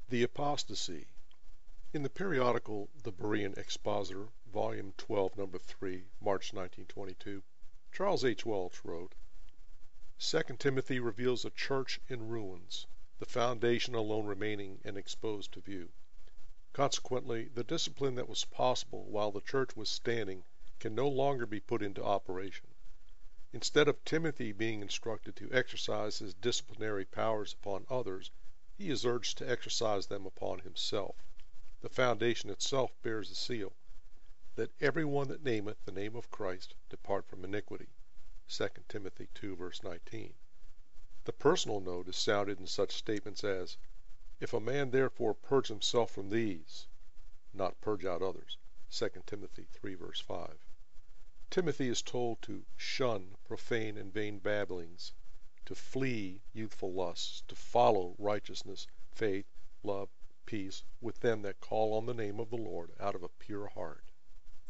The Apostasy. In the periodical The Berean Expositor, Volume 12, Number 3, March 1922, Charles H. Welch wrote, 2 Timothy reveals a church in ruins, the foundation alone remaining and exposed to view. Consequently, the discipline that was possible while the church was standing can no longer be put into operation. Instead of Timothy being instructed to exercise his disciplinary powers upon others, he is urged to exercise them upon himself. The foundation itself bears the seal, "That every one that nameth the name of Christ depart from iniquity." 2 Timothy 2 verse 19. The personal note is sounded in such statements as, "If a man therefore purge himself from these," not purge out others. 2 Timothy 3 verse 5. Timothy is told to shun profane and vain babblings, to flee youthful lusts, to follow righteousness, faith, love, peace with them that call on the name of the Lord out of a pure heart.